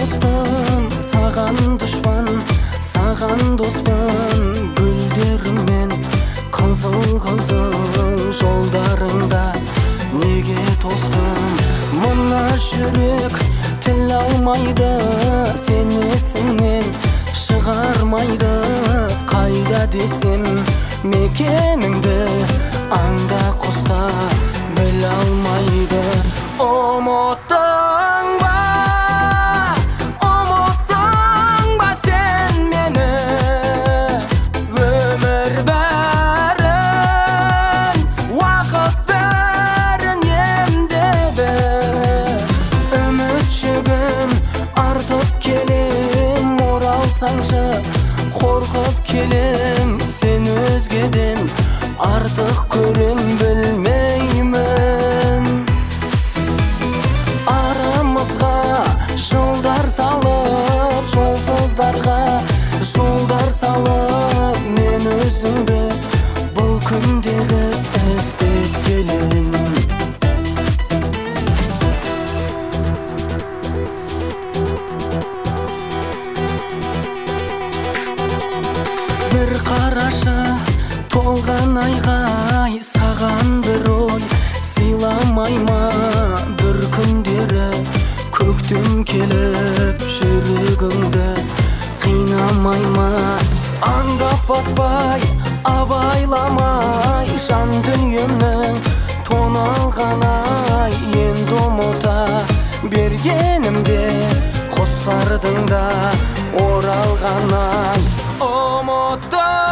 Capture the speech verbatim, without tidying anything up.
достым, саған дұшпан, саған доспын. Гүлдермен қызыл-қызыл жолдарыңда неге тостым? Мына жүрек тіл алмайды, сен есіңнен шығармайды. Қайда десем мекеніңді, аңда құста біле алмайды. Ұмыттың ба, ұмыттың ба сен мені? Өмір бәрін, уақыт бәрін емдеді. Үмітшігім артып келем, оралсаңшы қорқып келем. Сен өзгеден артық көрем білмеймін. Арамызға жолдар салып, жолсыздарға жолдар салып, мен өзіңді бұл күндері іздеп келем. Бір қарашы толған айғай, саған бір ой сыйламай ма? Бір күндері көктем келіп жүрегіңді қинамай ма? Аңдап баспай, абайламай, жан дүниемнің тоналған-ай. Енді ұмыта бергенімде құстардың да оралған-ай. Ұмыттым